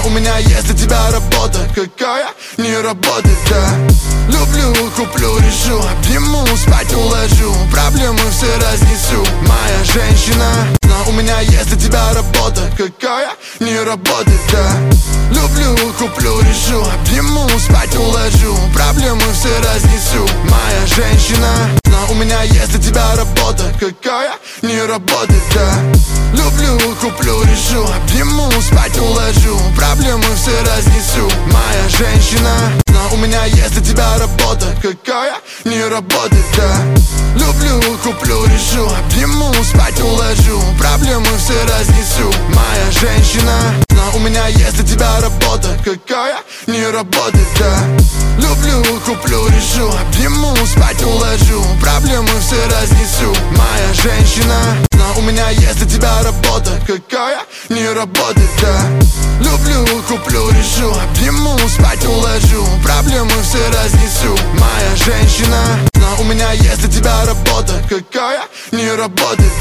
у меня есть для тебя работа, какая не работает, да. Люблю, куплю, решу, обниму, спать уложу, проблемы все разнесу, моя женщина. Но у меня есть для тебя работа, какая не работает, да. Люблю, куплю, решу, обниму, спать уложу, проблемы все разнесу, моя женщина. Но у меня есть для тебя работа, какая не работает, да. Люблю, куплю, решу, обниму, спать уложу, проблемы все разнесу, моя женщина. Но у меня есть для тебя работа, какая не работает, да. Люблю, куплю, решу, обниму, спать уложу, проблемы все разнесу, моя женщина. Но у меня есть для тебя работа, какая не работает, да. Люблю, куплю, решу, обниму, спать уложу, проблемы все разнесу, моя женщина. Но у меня есть для тебя работа, какая не работает, да. Люблю, куплю, решу, обниму, спать уложу, проблемы все разнесу, моя женщина. Но у меня есть для тебя работа, какая не работает.